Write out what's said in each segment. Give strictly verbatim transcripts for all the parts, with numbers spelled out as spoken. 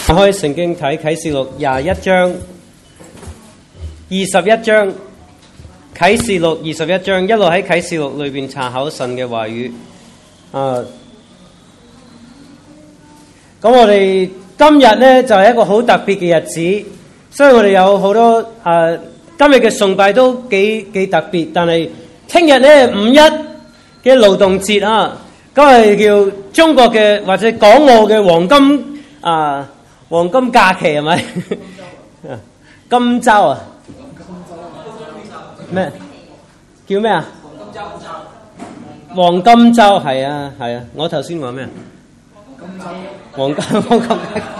開聖經睇啟示錄廿一章、二十一章。啟示錄二十一章，一路喺啟示錄裏邊查考神嘅話語。啊，咁我哋今日呢就係、是、一個好特別嘅日子，所以我哋有好多啊，今日嘅崇拜都幾幾特別。但係聽日呢五一嘅勞動節啊，咁係叫中國嘅或者港澳嘅黃金啊黃金假期係咪？金周啊？咩叫咩啊？黃金周係啊係啊！我頭先話咩啊？黃金黃金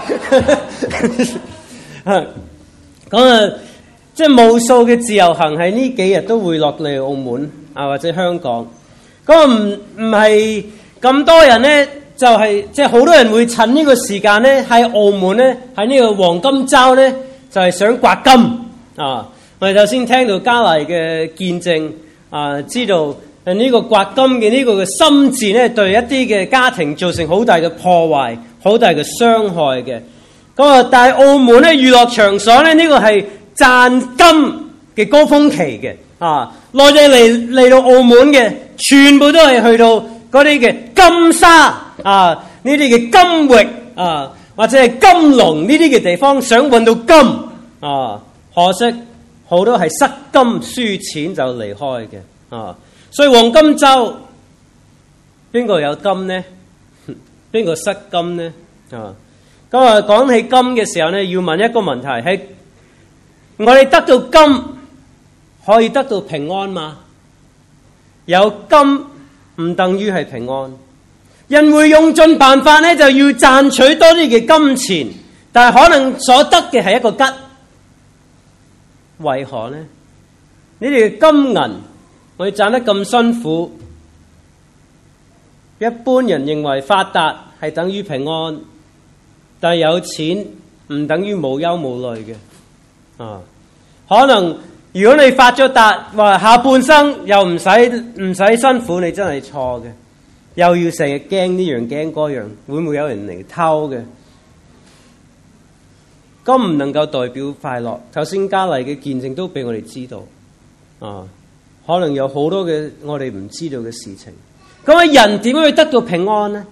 咁啊，即係無數嘅自由行喺呢幾日都會落嚟澳門啊，或者香港。咁唔唔係咁多人咧，就係即係好多人會趁呢個時間咧喺澳門咧喺呢個黃金周咧就係、是、想刮金啊！我哋頭先聽到嘉麗嘅見證啊，知道誒呢個刮金嘅呢個嘅心志咧，對一啲嘅家庭造成好大嘅破壞、好大嘅傷害嘅。咁啊，但係澳門咧娛樂場所咧呢、這個係賺金嘅高峰期嘅啊，內地嚟嚟到澳門嘅全部都係去到嗰啲嘅金沙啊，呢啲嘅金域啊，或者係金龍呢啲嘅地方，想揾到金啊，可惜。好多係塞金輸錢就離開嘅啊，所以黃金周邊個有金呢？邊個塞金呢？啊，咁啊講起金嘅時候呢，要問一個問題：係我哋得到金可以得到平安嗎？有金唔等於係平安，人會用盡辦法呢，就要賺取多啲嘅金錢，但係可能所得嘅係一個吉。為何呢？你哋嘅金銀我哋賺得咁辛苦，一般人認為發達係等於平安，但係有錢唔等於無憂無慮嘅啊。可能如果你發咗達，話下半生又唔使唔使辛苦，你真係錯嘅，又要成日驚呢樣驚嗰樣，會唔會有人嚟偷嘅？金唔能夠代表快樂。頭先嘉麗嘅見證都俾我哋知道，啊，可能有好多嘅我哋唔知道嘅事情。咁啊，人點樣去得到平安呢？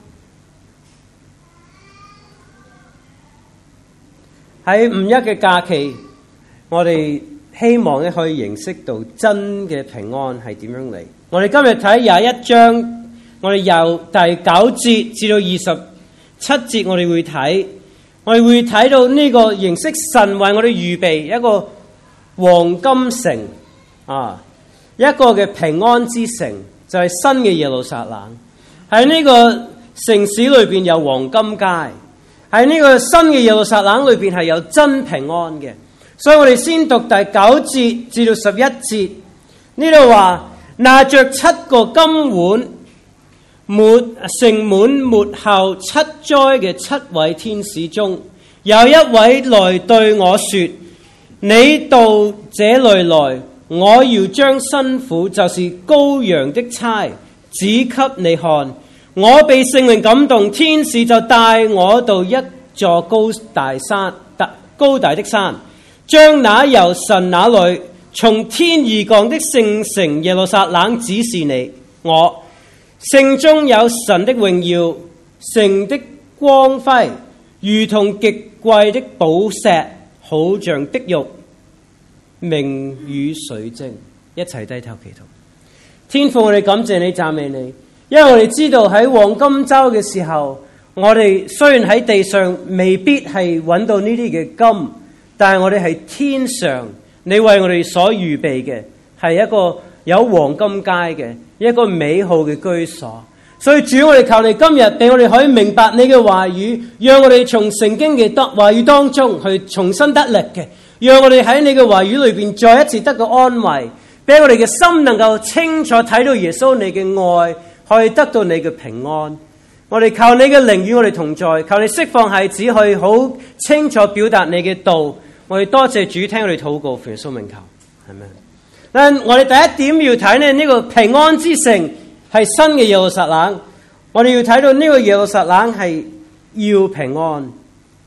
喺五一嘅假期，我哋希望咧可以認識到真嘅平安係點樣嚟。我哋今日睇廿一章，我哋由第九節至到二十七節，我哋會睇。我哋會睇到呢個認識神為我哋預備一個黃金城啊，一個嘅平安之城，就係、是、新嘅耶路撒冷。喺呢個城市裏邊有黃金街，喺呢個新嘅耶路撒冷裏邊係有真平安嘅。所以我哋先讀第九節至到十一節，呢度話拿着七個金碗，末盛滿末後七災嘅七位天使中，有一位來對我說：你到這裏來，我要將新婦，就是羔羊的差，指給你看。我被聖靈感動，天使就帶我到一座高大山，高大的山，將那由神那裏從天而降的聖城耶路撒冷指示你我。城中有神的榮耀，城的光輝如同極貴的寶石，好像碧玉，明如水晶。一齊低頭祈禱。天父，我哋感謝你，讚美你，因為我哋知道喺黃金周嘅時候，我哋雖然喺地上未必係揾到呢啲嘅金，但係我哋喺天上，你為我哋所預備嘅係一個有黃金街嘅一個美好嘅居所。所以主，我哋求你今日俾我哋可以明白你嘅話語，讓我哋從聖經嘅得話語當中去重新得力嘅，讓我哋喺你嘅話語裏邊再一次得到安慰，俾我哋嘅心能夠清楚睇到耶穌你嘅愛，可以得到你嘅平安。我哋求你嘅靈與我哋同在，求你釋放孩子去好清楚表達你嘅道。我哋多謝主聽我哋禱告，奉耶穌名求，係咪？但我哋第一點要睇呢，呢個平安之城係新嘅耶路撒冷。我哋要睇到呢個耶路撒冷係要平安。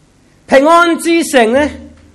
平安之城呢，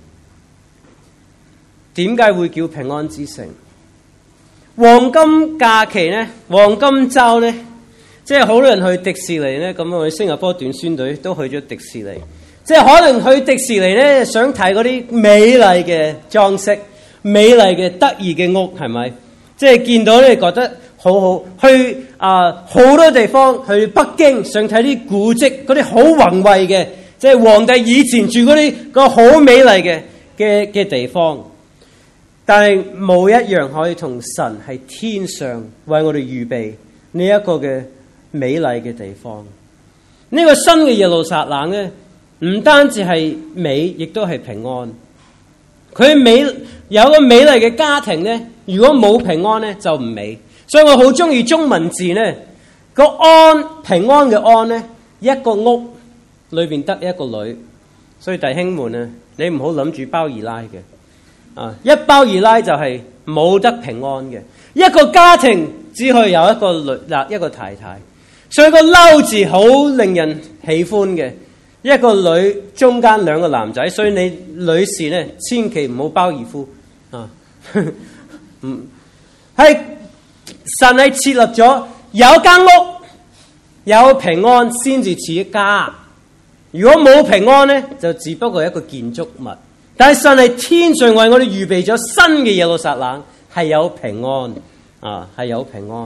點解會叫平安之城？黃金假期呢，黃金週呢，即係好多人去迪士尼呢，咁我哋新加坡短宣隊都去咗迪士尼。即係可能去迪士尼呢，想睇嗰啲美麗嘅裝飾、美麗嘅得意嘅屋，係咪？即係見到咧，覺得好好。去啊，好、呃、多地方去北京，想睇啲古蹟，嗰啲好宏偉嘅，即係皇帝以前住嗰啲個好美麗嘅嘅嘅地方。但係冇一樣可以同神喺天上為我哋預備呢一個嘅美麗嘅地方。呢、這個新嘅耶路撒冷咧，唔單止係美，亦都係平安。佢美有個美麗嘅家庭咧，如果冇平安咧就唔美。所以我好中意中文字咧，個安平安嘅安咧，一個屋裏邊得一個女。所以弟兄們啊，你唔好諗住包二奶嘅。啊！一包二奶就係冇得平安嘅，一個家庭只可以有一個女嗱一個太太，所以個嬲字好令人喜歡嘅，一個女中間兩個男仔，所以你女士咧千祈唔好包二夫啊！嗯，係神係設立咗有間屋有平安先至似一家，如果冇平安咧就只不過係一個建築物。但係神係天上為我哋預備咗新嘅耶路撒冷，係有平安啊，係有平安。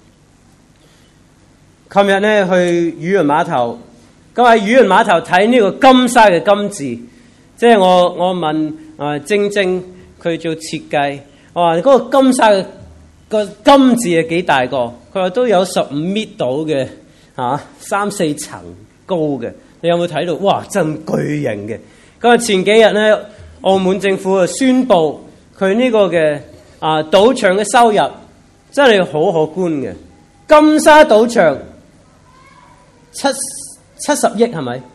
琴日咧去漁人碼頭，咁喺漁人碼頭睇呢個金沙嘅金字，即係我我問啊晶晶佢做設計，我話嗰個金沙嘅個金字係幾大個？佢話都有十五米到嘅，吓三四層高嘅。你有冇睇到？哇，真巨型嘅！咁啊前幾日咧。澳門政府啊宣布佢呢個嘅啊賭場嘅收入真係好可觀嘅，金沙賭場七七十億係咪？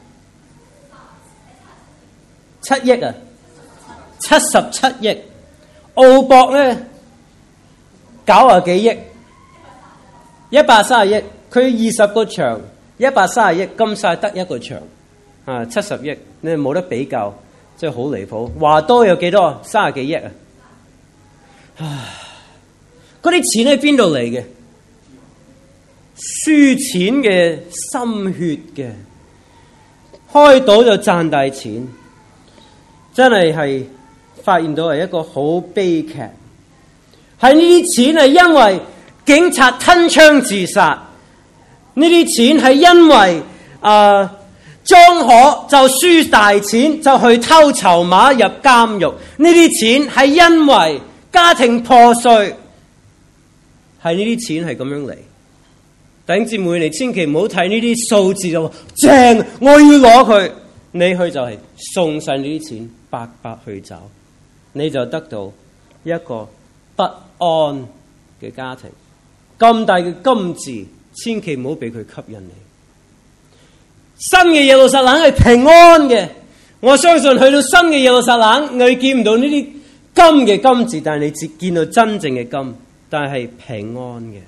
七億啊，七十七億。澳博咧九啊幾億，一百三十億。佢二十個場，一百三十億，金沙得一個場啊，七十億，你冇得比較。即係好離譜，話多有幾多？三十幾億啊！唉，嗰啲錢喺邊度嚟嘅？輸錢嘅、心血嘅，開賭就賺大錢，真係係發現到係一個好悲劇。係呢啲錢係因為警察吞槍自殺，呢啲錢係因為啊。呃莊可就輸大錢，就去偷籌碼入監獄。呢啲錢係因為家庭破碎，係呢啲錢係咁樣嚟。弟兄姊妹，你千祈唔好睇呢啲數字就話正，我要攞佢。你去就係送晒呢啲錢，白白去走，你就得到一個不安嘅家庭。咁大嘅金字，千祈唔好俾佢吸引你。新嘅耶路撒冷係平安嘅，我相信去到新嘅耶路撒冷，你見唔到呢啲金嘅金字，但係你只見到真正嘅金，但係平安嘅。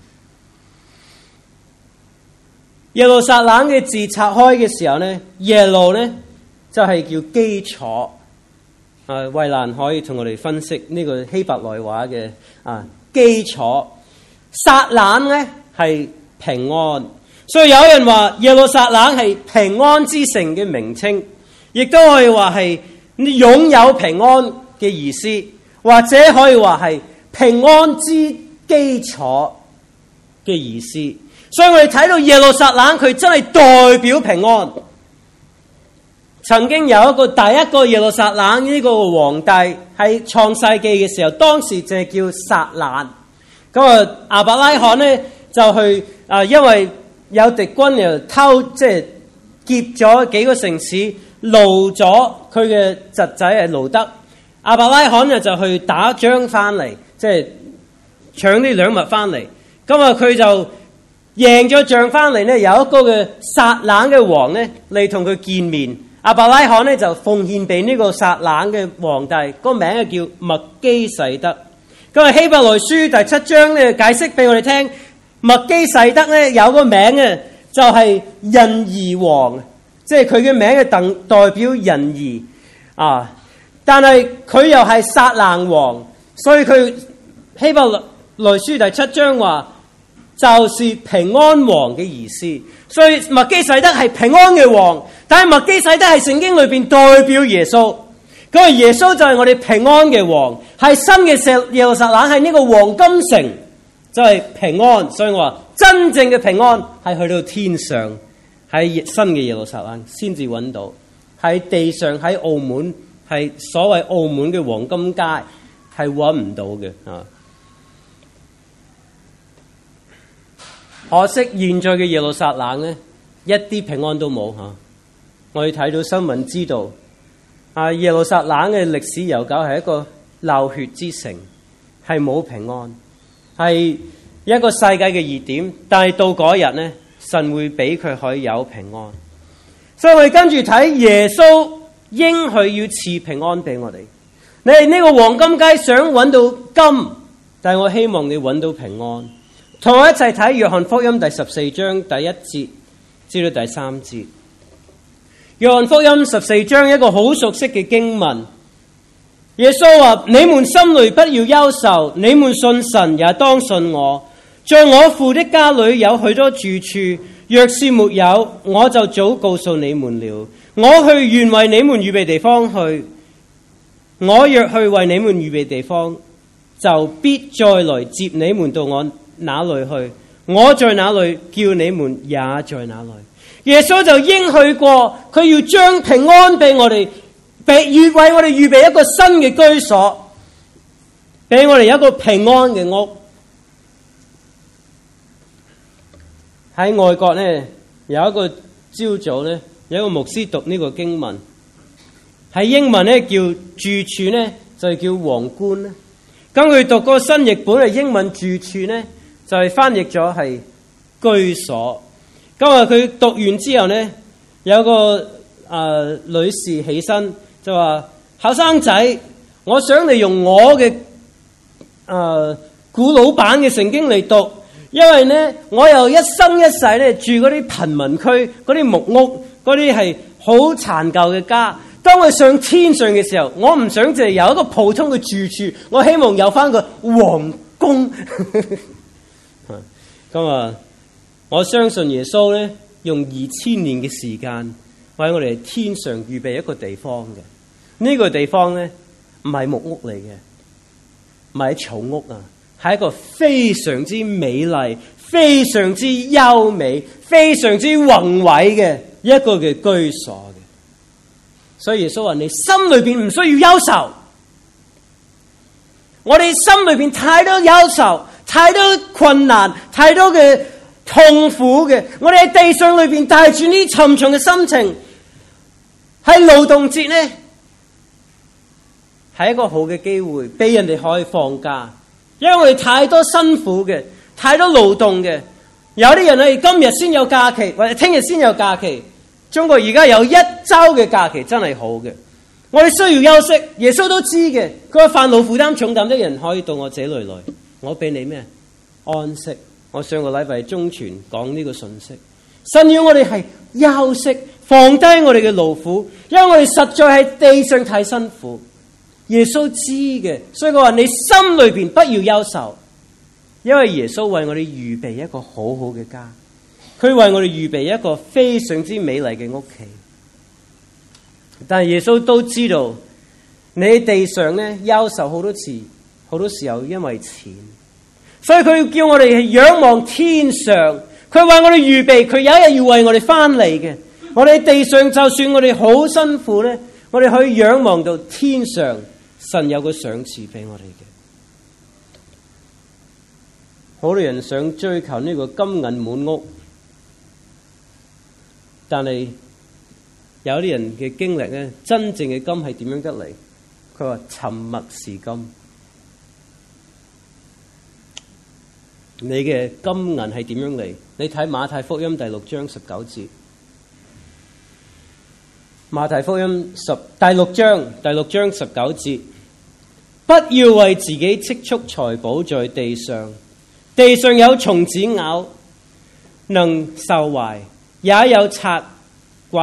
耶路撒冷嘅字拆開嘅時候呢，耶路呢就係、是、叫基礎。啊，衛蘭可以同我哋分析呢個希伯來話嘅啊基礎。撒冷呢係平安。所以有人話耶路撒冷係平安之城嘅名稱，亦都可以話係擁有平安嘅意思，或者可以話係平安之基礎嘅意思。所以我哋睇到耶路撒冷，佢真係代表平安。曾經有一個第一個耶路撒冷呢個皇帝喺創世記嘅時候，當時就係叫撒冷。咁啊，亞伯拉罕呢就去啊，因為有敵軍又偷，即係劫咗幾個城市，擄咗佢嘅侄仔係路德。亞伯拉罕就去打仗翻嚟，即係搶啲兩物翻嚟。咁啊，佢就贏咗仗翻嚟呢，有一個嘅撒冷嘅王呢嚟同佢見面。亞伯拉罕呢就奉獻俾呢個撒冷嘅皇帝，個名係叫麥基洗德。咁啊，希伯來書第七章呢解釋俾我哋聽。麥基洗德咧有個名嘅就係仁義王， 即係佢嘅名嘅代代表仁義啊，但係佢又係撒冷王，所以佢希伯來書第七章話就是平安王嘅意思。所以麥基洗德係平安嘅王，但係麥基洗德係聖經裏邊代表耶穌。嗰個耶穌就係我哋平安嘅王，係新嘅耶路撒冷，係呢個黃金城，就係平安。所以我話真正嘅平安係去到天上，喺新嘅耶路撒冷先至揾到，喺地上喺澳門係所謂澳門嘅黃金街係揾唔到嘅啊！可惜現在嘅耶路撒冷咧，一啲平安都冇吓。我哋睇到新聞知道，啊耶路撒冷嘅歷史悠久係一個流血之城，係冇平安，係一個世界嘅熱點。但係到嗰日咧，神會俾佢可以有平安。所以我哋跟住睇耶穌應許要賜平安俾我哋。你係呢個黃金街想揾到金，但係我希望你揾到平安。同我一齊睇約翰福音第十四章第一節至到第三節。約翰福音十四章一個好熟悉嘅經文，耶穌話：你們心裏不要憂愁，你們信神也當信我。在我父的家裏有許多住處，若是沒有，我就早告訴你們了。我去願為你們預備地方去。我若去為你們預備地方，就必再來接你們到我哪裏去。我在哪裏，叫你們也在哪裏。耶穌就應許過，佢要將平安俾我哋，俾預為我哋預備一個新嘅居所，俾我哋一個平安嘅屋。喺外國呢，有一個朝早呢，有一個牧師讀呢個經文，喺英文呢叫住處呢，就叫皇冠咧。咁佢讀個新譯本嘅英文住處呢，就係翻譯咗係居所。咁啊，佢讀完之後呢，有個誒、呃、女士起身就話：後生仔，我想你用我嘅誒、呃、古老版嘅聖經嚟讀，因為呢，我又一生一世咧住嗰啲貧民區，嗰啲木屋，嗰啲係好殘舊嘅家。當我上天上嘅時候，我唔想淨係有一個普通嘅住處，我希望有翻個皇宮。咁啊。我相信耶穌咧，用二千年嘅時間為我哋天上預備一個地方嘅。呢、這個地方咧，唔係木屋嚟嘅，唔係草屋啊，係一個非常之美麗、非常之優美、非常之宏偉嘅一個嘅居所嘅。所以耶穌話：你心裏邊唔需要憂愁。我哋心裏邊太多憂愁、太多困難、太多嘅痛苦嘅，我哋喺地上裏邊帶住呢沉重嘅心情，喺勞動節呢，係一個好嘅機會，俾人哋可以放假，因為我哋太多辛苦嘅，太多勞動嘅。有啲人係今日先有假期，或者聽日先有假期。中國而家有一周嘅假期，真係好嘅。我哋需要休息，耶穌都知嘅。佢話：凡勞負擔重擔的人可以到我這裏來，我俾你咩？安息。我上個禮拜中傳講呢個信息，神要我哋係休息，放低我哋嘅勞苦，因為我哋實在喺地上太辛苦。耶穌知嘅，所以佢話：你心裏邊不要憂愁，因為耶穌為我哋預備一個好好嘅家，佢為我哋預備一個非常之美麗嘅屋企。但係耶穌都知道，你喺地上咧憂愁好多次，好多時候因為錢。所以佢要叫我哋仰望天上，佢為我哋預備，佢有一日要為我哋翻嚟嘅。我哋喺地上就算我哋好辛苦咧，我哋可以仰望到天上，神有個賞賜俾我哋嘅。好多人想追求呢個金銀滿屋，但係有啲人嘅經歷咧，真正嘅金係點樣得嚟？佢話沉默是金。你嘅金銀係點樣嚟？你睇馬太福音第六章十九節。馬太福音十第六章第六章十九節，不要為自己積蓄財寶在地上，地上有蟲子咬，能受壞；也有賊挖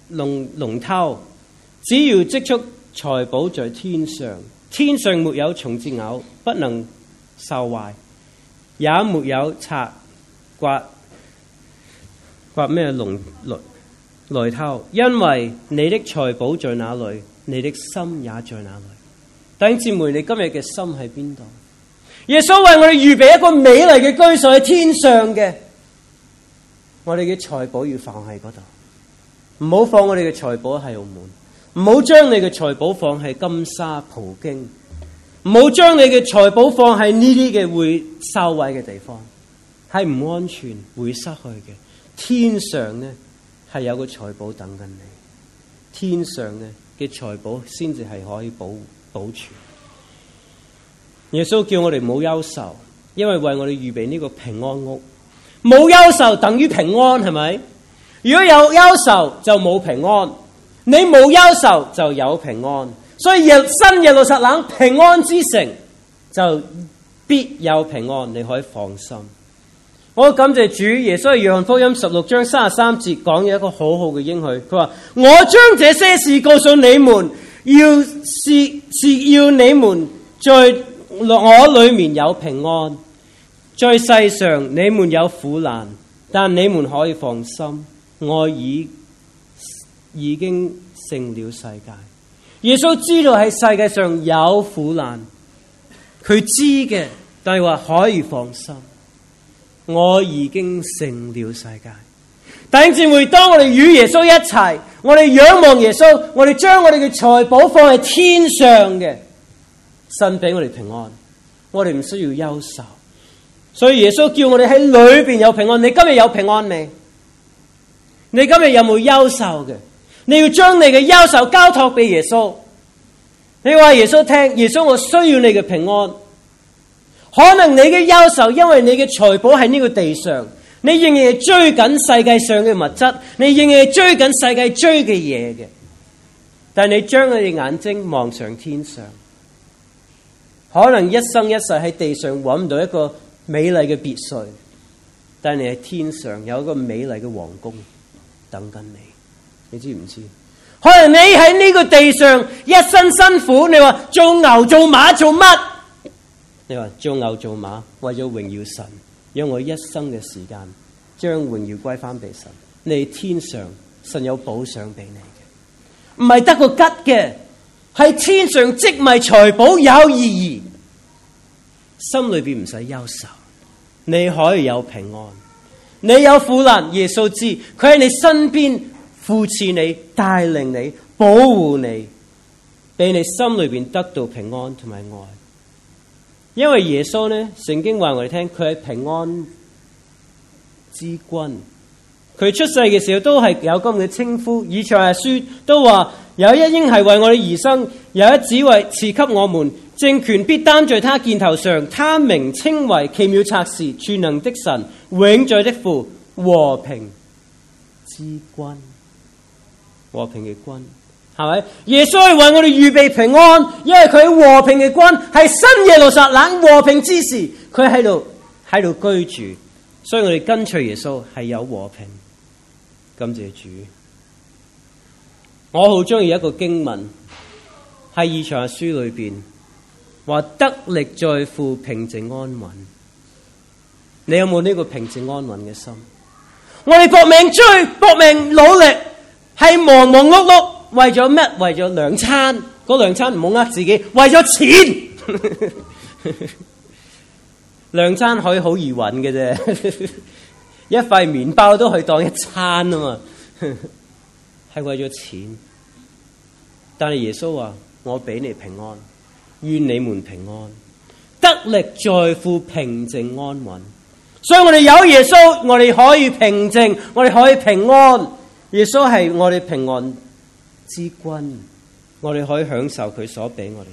龍龍偷，只要積蓄財寶在天上，天上沒有蟲子咬，不能受壞，也沒有賊刮刮咩龍來來偷，因為你的財寶在哪裏，你的心也在哪裏。弟兄姊妹，你今日嘅心喺邊度？耶穌為我哋預備一個美麗嘅居所喺天上嘅，我哋嘅財寶要放喺嗰度，唔好放我哋嘅財寶喺澳門，唔好將你嘅財寶放喺金沙葡京，唔好將你嘅財寶放喺呢啲嘅會受毀嘅地方，係唔安全會失去嘅。天上呢係有個財寶等緊你，天上呢嘅財寶先至係可以保保存。耶穌叫我哋唔好憂愁，因為為我哋預備呢個平安屋。冇憂愁等於平安，係咪？如果有憂愁就冇平安，你冇憂愁就有平安。所以新耶路撒冷平安之城就必有平安，你可以放心。我感謝主，耶穌喺約翰福音十六章三十三節講嘅一個好好嘅應許，佢話：我將這些事告訴你們，要是是要你們在我裏面有平安。在世上你們有苦難，但你們可以放心，我已已經勝了世界。耶穌知道喺世界上有苦難，佢知嘅，但係話可以放心，我已經勝了世界。弟兄姊妹，當我哋與耶穌一齊，我哋仰望耶穌，我哋將我哋嘅財寶放喺天上嘅，神俾我哋平安，我哋唔需要憂愁。所以耶穌叫我哋喺裏邊有平安。你今日有平安未？你今日有冇憂愁嘅？你要將你嘅憂愁交託俾耶穌。你話耶穌聽，耶穌，我需要你嘅平安。可能你嘅憂愁因為你嘅財寶喺呢個地上，你仍然係追緊世界上嘅物質，你仍然係追緊世界追嘅嘢嘅。但你將你嘅眼睛望上天上，可能一生一世喺地上揾唔到一個美麗嘅別墅，但你喺天上有一個美麗嘅皇宮等緊你，你知唔知？可能你喺呢個地上一生辛苦，你話做牛做馬做乜？你話做牛做馬為咗榮耀神，讓我一生嘅時間將榮耀歸翻俾神。你天上神有補賞俾你嘅，唔係得個吉嘅，喺天上積埋財寶有意義，心裏邊唔使憂愁。你可以有平安，你有苦難，耶穌知，佢喺你身邊扶持你、帶領你、保護你，俾你心裏邊得到平安同埋愛。因為耶穌呢，聖經話我哋聽，佢係平安之君。佢出世嘅時候都係有咁嘅稱呼，以賽亞書都話有一嬰係為我哋而生，有一子為賜給我們。政權必擔在他肩頭上，他名稱為奇妙策士、全能的神、永在的父、和平之君。和平嘅君，係咪？耶穌係為我哋預備平安，因為佢和平嘅君係新耶路撒冷和平之時，佢喺度喺度居住，所以我哋跟隨耶穌係有和平。感謝主。我好中意一個經文喺以賽亞書裏邊。話得力在乎平靜安穩，你有冇呢個平靜安穩嘅心？我哋搏命追，搏命努力，係忙忙碌碌，為咗咩？為咗兩餐，嗰兩餐唔好呃自己，為咗錢。兩餐可以好易揾嘅啫，一塊麵包都可以當一餐啊嘛，係為咗錢。但係耶穌話：我俾你平安。願你們平安，得力在乎平靜安穩。所以我哋有耶穌，我哋可以平靜，我哋可以平安。耶穌係我哋平安之君，我哋可以享受佢所俾我哋。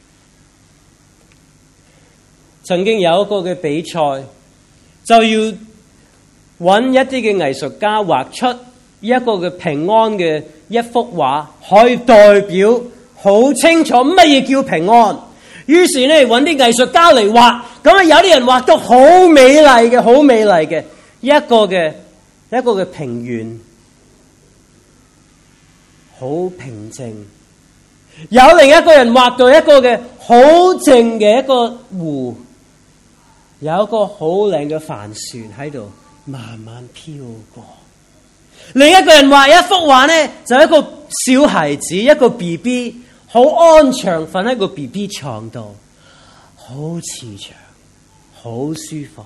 曾經有一個嘅比賽，就要揾一啲嘅藝術家畫出一個嘅平安嘅一幅畫，可以代表好清楚乜嘢叫平安。於是呢，揾啲藝術家嚟畫，咁啊有啲人畫到好美麗嘅，好美麗嘅一個嘅一個嘅平原， 好平靜。有另一個人畫到一個嘅好靜嘅一個湖，有一個好靚嘅帆船喺度慢慢飄過。另一個人畫一幅畫呢，就一個小孩子，一個 B B 好安詳瞓喺個 B B 床度，好慈祥，好舒服。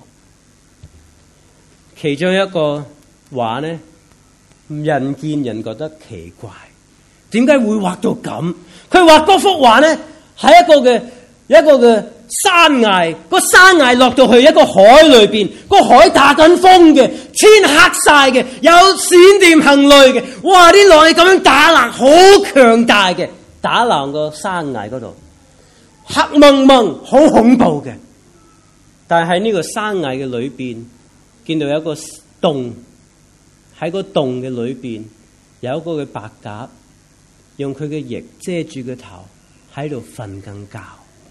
其中一個畫呢，人見人覺得奇怪，點解會畫到咁？佢畫嗰幅畫呢，係一個嘅一個嘅山崖，個山崖落到去一個海裏邊，個海打緊風嘅，天黑晒嘅，有閃電行雷嘅，哇！啲浪係咁樣打爛，好強大嘅，打爛個山崖嗰度，黑蒙蒙，好恐怖嘅。但係喺呢個山崖嘅裏邊，見到有一個洞，喺個洞嘅裏邊有一個嘅白鴿，用佢嘅翼遮住個頭喺度瞓緊覺。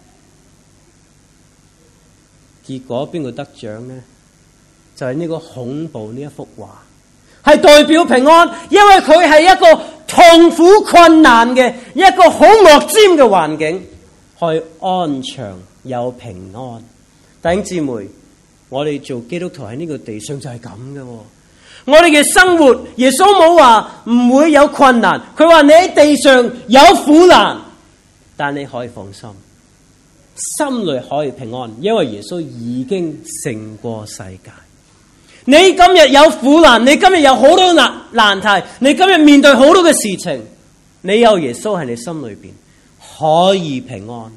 結果邊個得獎呢？就係呢個恐怖呢一幅畫，係代表平安，因為佢係一個痛苦困難嘅一個好惡尖嘅環境，去安詳有平安。弟兄姊妹，我哋做基督徒喺呢個地上就係咁嘅。我哋嘅生活，耶穌冇話唔會有困難，佢話你喺地上有苦難，但你可以放心，心裏可以平安，因為耶穌已經勝過世界。你今日有苦難，你今日有好多難難題，你今日面對好多嘅事情，你有耶穌喺你心裏邊，可以平安，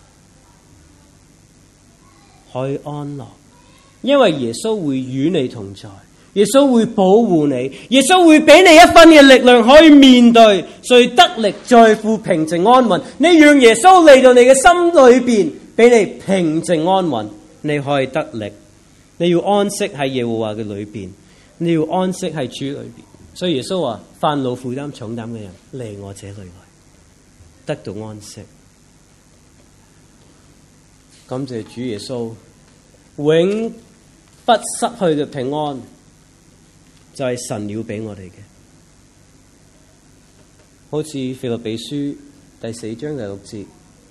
可以安樂，因為耶穌會與你同在，耶穌會保護你，耶穌會俾你一分嘅力量可以面對，所以得力在乎平靜安穩。你讓耶穌嚟到你嘅心裏邊，俾你平靜安穩，你可以得力。你要安息喺耶和華嘅裏邊，你要安息喺主裏邊。所以耶穌話：凡勞負擔重擔嘅人，嚟我這裏來，得到安息。感謝主耶穌，永不失去嘅平安，就係神要俾我哋嘅。好似腓立比書第四章第六節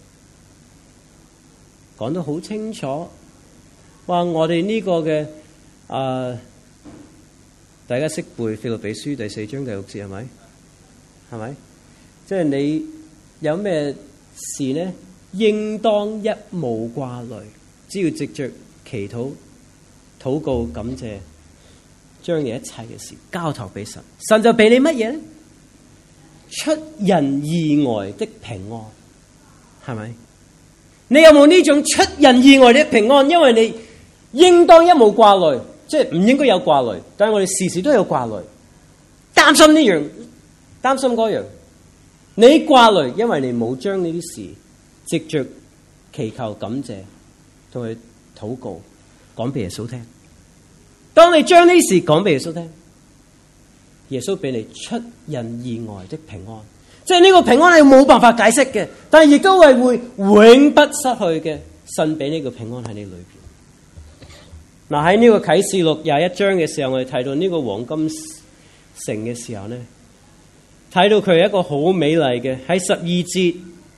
講得好清楚，話我哋呢個嘅啊、呃，大家識背腓立比書第四章第六節係咪？係咪？即係你有咩事呢？應當一無掛慮，只要藉着祈禱、禱告、感謝，將你一切嘅事交託俾神，神就俾你乜嘢呢？出人意外的平安，係咪？你有冇呢種出人意外的平安？因為你應當一無掛慮，即係唔應該有掛慮，但係我哋時時都有掛慮，擔心呢樣，擔心嗰樣。你掛慮，因為你冇將呢啲事藉着祈求、感謝同佢禱告講俾耶穌聽。當你將呢啲事講俾耶穌聽，耶穌俾你出人意外的平安，即係呢個平安係冇辦法解釋嘅，但係亦都係會永不失去嘅。神俾呢個平安喺你裏邊。嗱，喺呢個啟示錄廿一章嘅時候，我哋睇到呢個黃金城嘅時候呢，睇到佢係一個好美麗嘅，喺十二節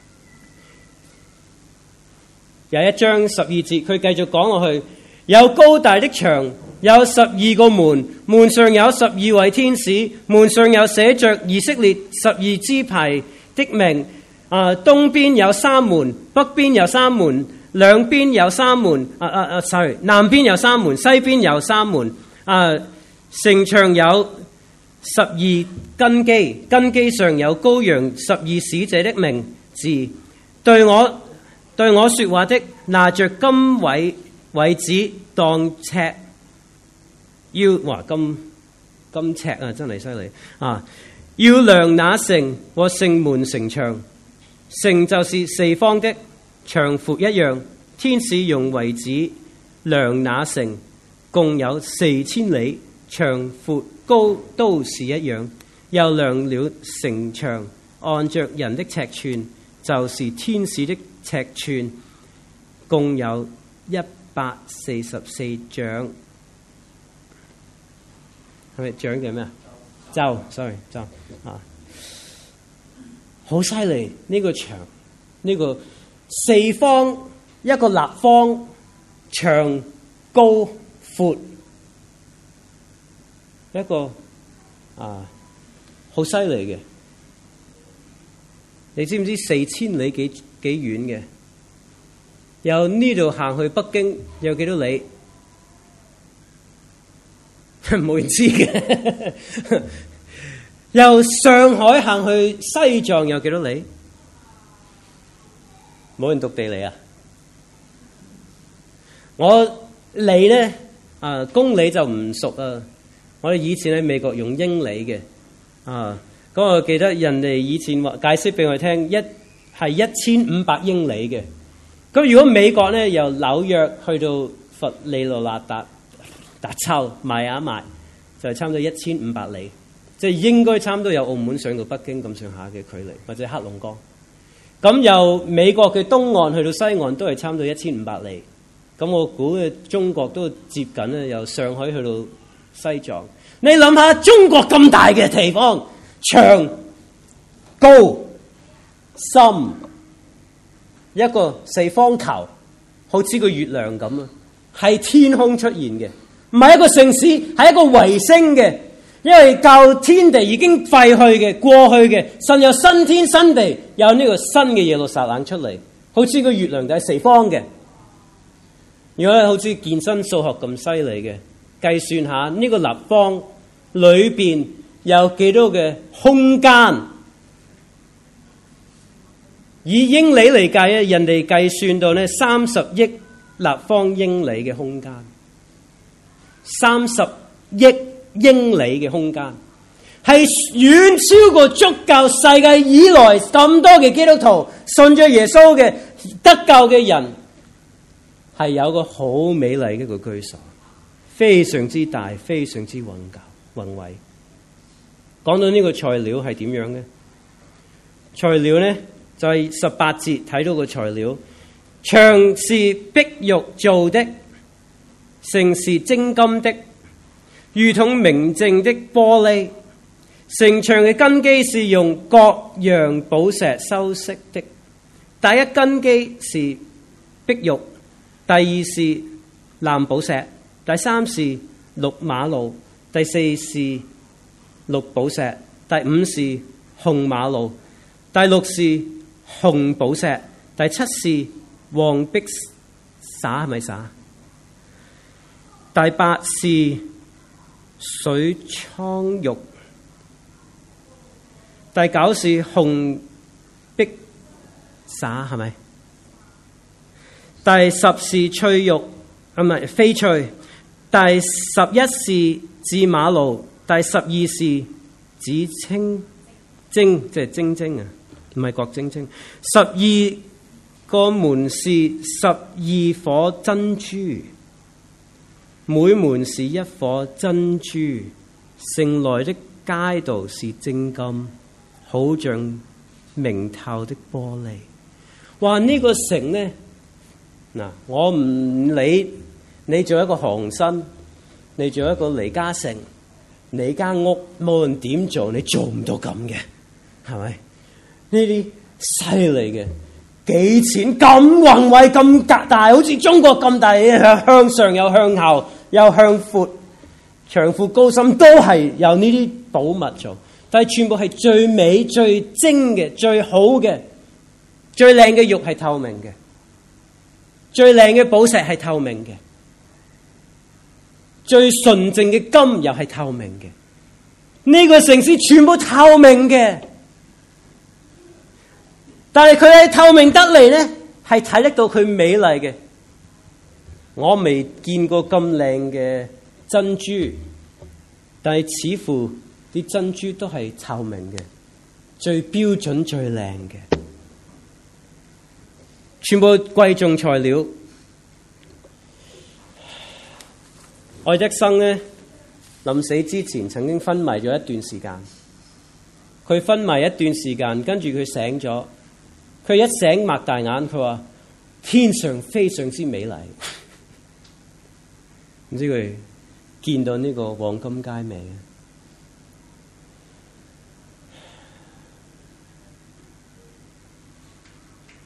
廿一章十二節，佢繼續講落去，有高大的牆。有十二個門，門上有十二位天使，門上有寫着以色列十二支派的名。啊、呃，東邊有三門，北邊有三門，兩邊有三門。啊啊啊 sorry 南邊有三門，西邊有三門。啊、呃，城牆有十二根基，根基上有羔羊十二使者的名字。對我對我說話的，拿着金葦葦子當尺。要話金金尺啊，真係犀利啊！要量那城和城門城牆，城就是四方的，長闊一樣。天使用葦子量那城，共有四千里，長闊高都是一樣。又量了城牆，按着人的尺寸，就是天使的尺寸，共有一百四十四丈。係咪掌嘅咩啊？周 ，sorry，周啊。 好犀利！呢個牆，呢個四方一個立方，長高闊，一個啊好犀利嘅。你知唔知四千里幾幾遠嘅？由呢度行去北京有幾多里？冇人知嘅。由上海行去西藏有幾多里？冇人讀地理啊！我里咧啊公里就唔熟啊。我哋以前喺美國用英里嘅啊，咁我記得人哋以前話解釋俾我聽，一係一千五百英里嘅。咁如果美國咧由紐約去到佛利羅納達達州邁阿密，就係差唔多一千五百里，即係應該差唔多有澳門上到北京咁上下嘅距離，或者黑龍江。咁由美國嘅東岸去到西岸都係差唔多一千五百里。咁我估嘅中國都接近咧，由上海去到西藏。你諗下，中國咁大嘅地方，長高深，一個四方球，好似個月亮咁啊，係天空出現嘅，唔係一個城市，係一個衛星嘅。因為舊天地已經廢去嘅、過去嘅，神有新天新地，有呢個新嘅耶路撒冷出嚟，好似個月亮就係四方嘅。如果好似健身數學咁犀利嘅，計算下呢個立方裏邊有幾多嘅空間？以英里嚟計咧，人哋計算到呢三十億立方英里嘅空間，三十億英里嘅空間，係遠超過足夠世界以來咁多嘅基督徒信咗耶穌嘅得救嘅人，係有個好美麗嘅一個居所，非常之大，非常之宏高宏偉。講到呢個材料係點樣嘅？材料呢就係十八節睇到個材料，牆是碧玉做的，城是精金的，如同明淨的玻璃。城牆嘅根基是用各樣寶石修飾的。第一根基是碧玉，第二是藍寶石，第三是綠瑪瑙，第四是綠寶石，第五是紅瑪瑙，第六是紅寶石，第七是黃碧灑，係咪灑？第八是水蒼玉，第九是紅碧灑，係咪？第十是翠玉，啊唔係翡翠，第十一是紫瑪瑙，第十二是紫青晶，即係晶晶啊，唔係郭晶晶。十二個門是十二顆珍珠，每門是一顆珍珠。城內的街道是精金，好像明透的玻璃。話呢個城呢？嗱，我唔理你做一個韓生，你做一個李嘉誠，你間屋無論點做，你做唔到咁嘅，係咪？呢啲犀利嘅，幾錢咁宏偉咁大，好似中國咁大，向上又向後又向闊，長闊高深都係有呢啲寶物做，但係全部係最美、最精嘅、最好嘅、最靚嘅玉係透明嘅。最靚嘅寶石係透明嘅，最純淨嘅金又係透明嘅。呢個城市全部透明嘅，但係佢係透明得嚟呢，係睇得到佢美麗嘅。我未見過咁靚嘅珍珠，但係似乎啲珍珠都係透明嘅，最標準、最靚嘅。全部貴重材料。愛迪生呢，臨死之前曾經昏迷咗一段時間。佢昏迷一段時間，跟住佢醒咗。佢一醒擘大眼，佢話天上非常之美麗。唔知佢見到呢個黃金街未？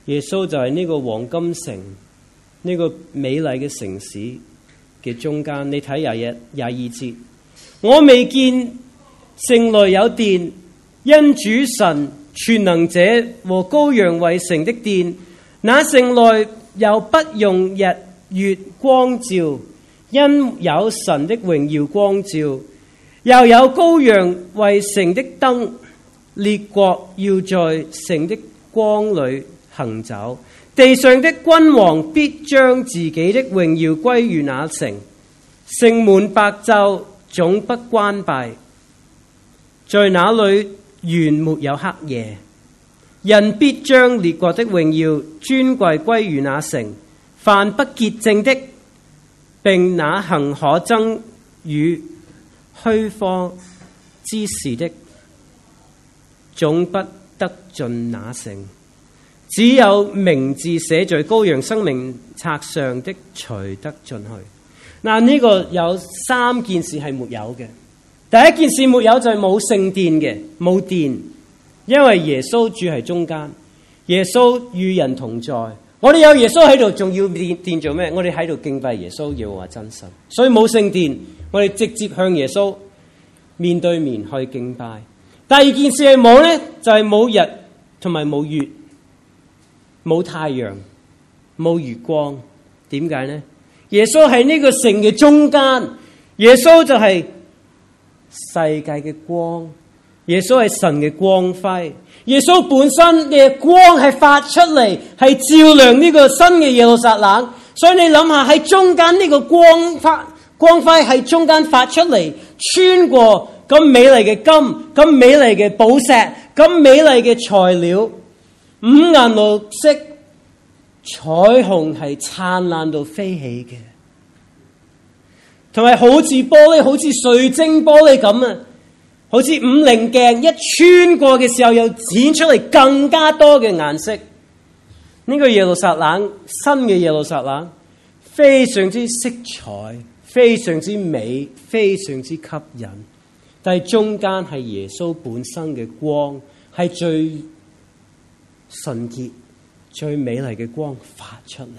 耶穌就係呢個黃金城，呢個美麗嘅城市嘅中間。你睇廿一廿二節，我未見城內有殿，因主神全能者和羔羊為城的殿。那城內又不用日月光照，因有神的榮耀光照，又有羔羊為城的燈。列國要在城的光裏行走，地上的君王必將自己的榮耀歸於那城。城門白晝總不關閉，在那裏原沒有黑夜。人必將列國的榮耀尊貴歸於那城。凡不潔淨的，並那行可憎與虛謊之事的，總不得進那城。只有名字寫在羔羊生命冊上的，才得進去。嗱，呢個有三件事係沒有嘅。第一件事沒有就係冇聖殿嘅，冇殿，因為耶穌住喺中間，耶穌與人同在。我哋有耶穌喺度，仲要殿殿做咩？我哋喺度敬拜耶穌，要話真神，所以冇聖殿，我哋直接向耶穌面對面去敬拜。第二件事係冇咧，就係冇日同埋冇月，冇太陽，冇月光。點解呢？耶穌係呢個城嘅中間，耶穌就係世界嘅光，耶穌係神嘅光輝，耶穌本身嘅光係發出嚟，係照亮呢個新嘅耶路撒冷。所以你諗下，喺中間呢個光發光輝喺中間發出嚟，穿過咁美麗嘅金，咁美麗嘅寶石，咁美麗嘅材料，五顏六色，彩虹係燦爛到飛起嘅，同埋好似玻璃，好似水晶玻璃咁啊！好似五棱鏡一穿過嘅時候，又展出嚟更加多嘅顏色。呢個耶路撒冷，新嘅耶路撒冷，非常之色彩，非常之美，非常之吸引。但係中間係耶穌本身嘅光，係最純潔、最美麗嘅光發出嚟，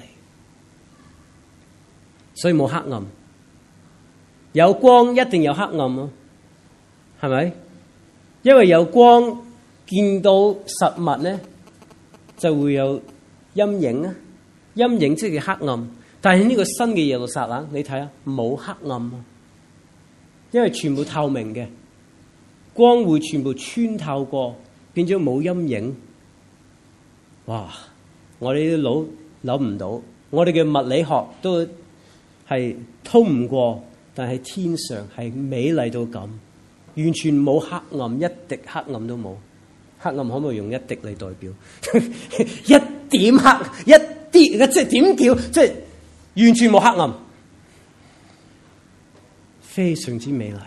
所以冇黑暗。有光一定有黑暗咯，係咪？因為有光見到實物咧，就會有陰影啊。陰影即係黑暗。但係呢個新嘅耶路撒冷，你睇下冇黑暗啊，因為全部透明嘅，光會全部穿透過，變咗冇陰影。哇！我哋啲腦諗唔到，我哋嘅物理學都係通唔過，但係天上係美麗到咁，完全冇黑暗，一滴黑暗都冇。黑暗可唔可以用一滴嚟代表？一點黑，一啲嘅，即係點叫？即係完全冇黑暗，非常之美麗。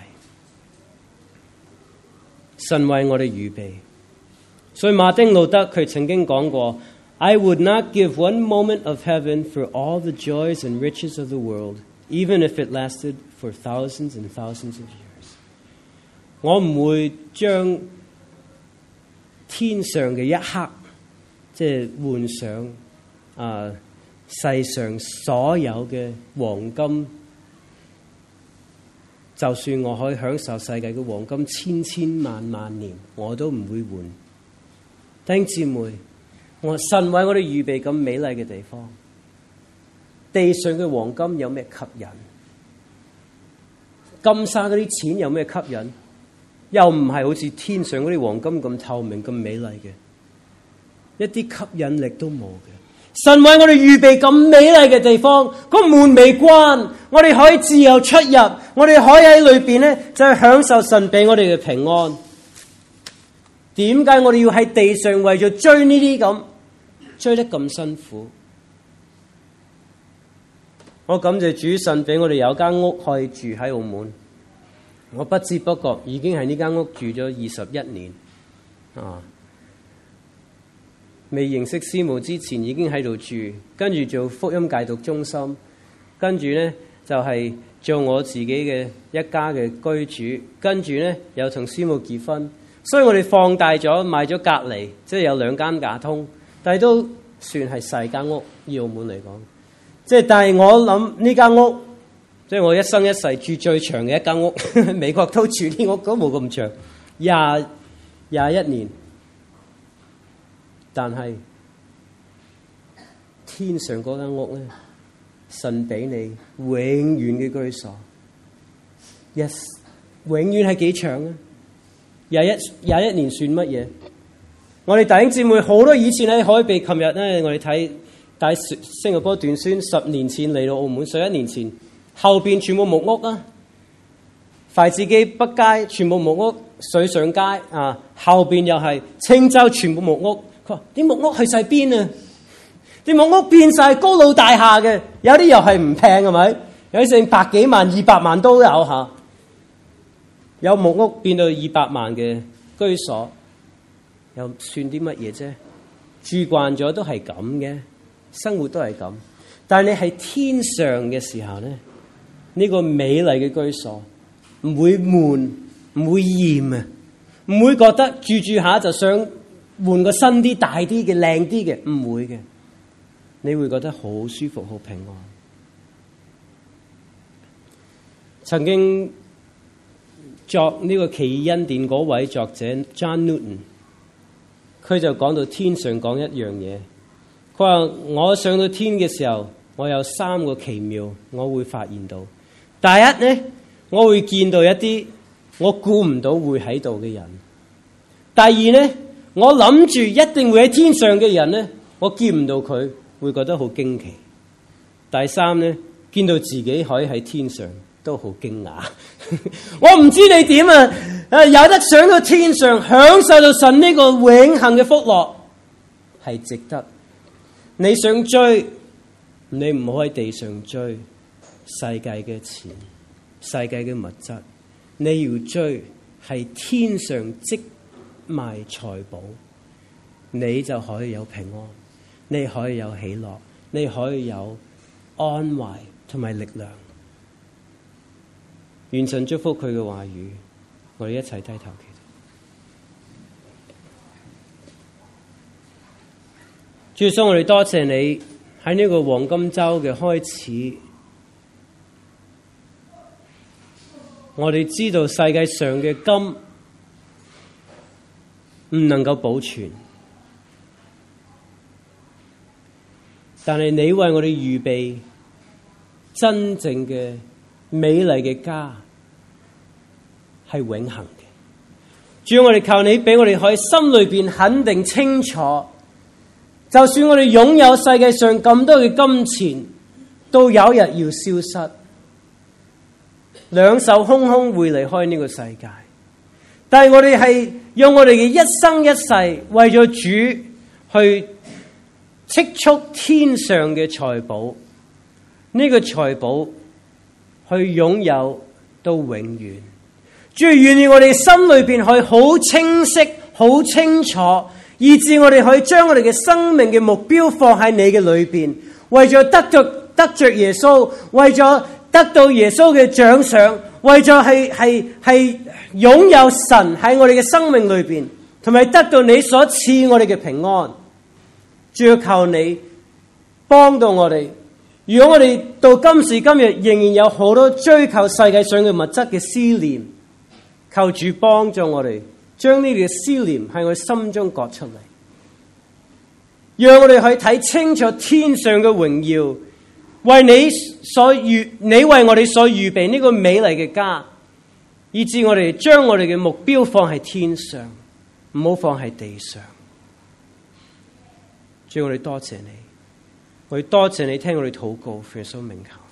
神為我哋預備，所以馬丁路德佢曾經講過 I would not give one moment of heaven for all the joys and riches of the world, even if it lasted for thousands and thousands of years. 我唔會將天上嘅一刻，即係換上啊世上所有嘅黃金，就算我可以享受世界嘅黃金千千萬萬年，我都唔會換。弟兄姊妹，我神為我哋預備咁美麗嘅地方，地上嘅黃金有咩吸引？金沙嗰啲錢有咩吸引？又唔係好似天上嗰啲黃金咁透明咁美麗嘅，一啲吸引力都冇嘅。神為我哋預備咁美麗嘅地方，個門未關，我哋可以自由出入，我哋可以喺裏邊咧就係享受神俾我哋嘅平安。點解我哋要喺地上為咗追呢啲咁追得咁辛苦？我感謝主，神俾我哋有間屋可以住喺澳門。我不知不覺已經喺呢間屋住咗二十一年啊！未認識師母之前已經喺度住，跟住做福音戒毒中心，跟住呢就係、是、做我自己嘅一家嘅居主，跟住呢又同師母結婚，所以我哋放大咗買咗隔離，即係有兩間假通，但係都算係細間屋，以澳門嚟講。即係但係我諗呢間屋，即係我一生一世住最長嘅一間屋。美國都住啲屋都冇咁長，廿廿一年。但係天上嗰間屋咧，神俾你永遠嘅居所。Yes， 永遠係幾長啊？廿一廿一年算乜嘢？我哋弟兄姊妹好多以前喺海鼻，琴日咧我哋睇帶新加坡短宣，十年前嚟到澳門，十一年前後邊全部木屋啊，筷子基北街全部木屋，水上街啊後邊又係青洲全部木屋。佢話啲木屋去晒邊啊？啲木屋變晒高樓大廈嘅，有啲又係唔平係咪？有啲成百幾萬、二百萬都有吓。有木屋變到二百萬嘅居所，又算啲乜嘢啫？住慣咗都係咁嘅，生活都係咁。但係你係天上嘅時候咧，呢個美麗嘅居所唔會悶，唔會厭啊，唔會覺得住住下就想換個新啲、大啲嘅、靚啲嘅，唔會嘅。你會覺得好舒服、好平安。曾經作呢個奇異恩典嗰位作者 John Newton， 佢就講到天上講一樣嘢。佢話我上到天嘅時候，我有三個奇妙，我會發現到。第一呢，我會見到一啲我估唔到會喺度嘅人。第二呢，我諗住一定會喺天上嘅人呢，我見唔到佢，會覺得好驚奇。第三呢，見到自己可以喺天上，都好驚訝。我唔知你點啊！誒，有得上到天上，享受到神呢個永恆嘅福樂，係值得。你想追，你唔好喺地上追世界嘅錢、世界嘅物質。你要追係天上積埋財寶，你就可以有平安，你可以有喜樂，你可以有安慰同埋力量。願神祝福佢嘅話語，我哋一齊低頭祈禱。主耶穌，我哋多謝你喺呢個黃金周嘅開始，我哋知道世界上嘅金唔能夠保存，但係你為我哋預備真正嘅美麗嘅家係永恆嘅。主要我哋求你俾我哋可以心裏邊肯定清楚，就算我哋擁有世界上咁多嘅金錢，都有一日要消失，兩手空空會離開呢個世界。但係我哋係用我哋嘅一生一世為咗主去積蓄天上嘅財寶，呢個財寶去擁有到永遠。主要願意我哋心裏邊可以好清晰、好清楚，以致我哋可以將我哋嘅生命嘅目標放喺你嘅裏邊，為咗得着得着耶穌，為咗得到耶穌嘅獎賞，為咗係係係擁有神喺我哋嘅生命裏邊，同埋得到你所賜我哋嘅平安。主要求你幫到我哋。如果我哋到今時今日仍然有好多追求世界上嘅物質嘅思念，求主幫助我哋將呢個思念喺我哋心中割出嚟，讓我哋可以睇清楚天上嘅榮耀，為你所預，你為我哋所預備呢個美麗嘅家，以致我哋將我哋嘅目標放喺天上，唔好放喺地上。主，我哋多謝你。我哋多謝你聽我哋禱告，奉耶穌名求。